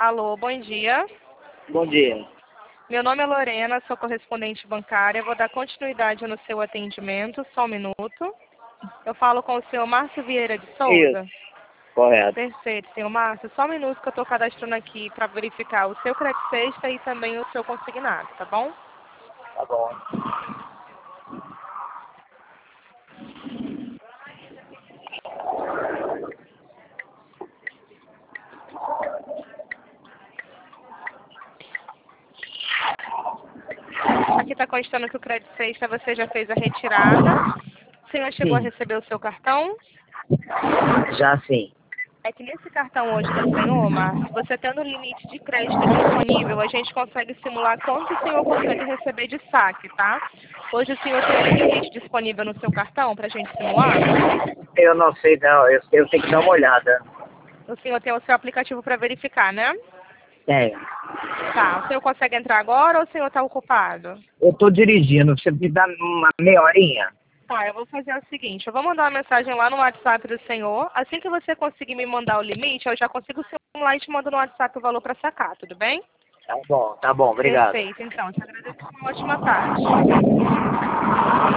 Alô, bom dia. Bom dia. Meu nome é Lorena, sou correspondente bancária. Vou dar continuidade no seu atendimento, só um minuto. Eu falo com o senhor Márcio Vieira de Souza. Isso, correto. Perfeito, senhor Márcio. Só um minuto que eu estou cadastrando aqui para verificar o seu crédito sexta e também o seu consignado, tá bom? Tá bom. Aqui está constando que o crédito sexta você já fez a retirada. O senhor chegou a Sim, receber o seu cartão? já sim. É que nesse cartão hoje do senhor, Márcio, você tendo o limite de crédito disponível, a gente consegue simular quanto o senhor consegue receber de saque, tá? Hoje o senhor tem algum limite disponível no seu cartão para a gente simular? Eu não sei não, eu tenho que dar uma olhada. O senhor tem o seu aplicativo para verificar, né? Tenho. Tá. O senhor consegue entrar agora ou o senhor está ocupado? Eu tô dirigindo, você me dá uma meia horinha? Tá, eu vou fazer o seguinte, eu vou mandar uma mensagem lá no WhatsApp do senhor. Assim que você conseguir me mandar o limite, eu já consigo simular e te mando no WhatsApp o valor para sacar, tudo bem? Tá bom, obrigado. Perfeito, então. Te agradeço. Uma ótima tarde.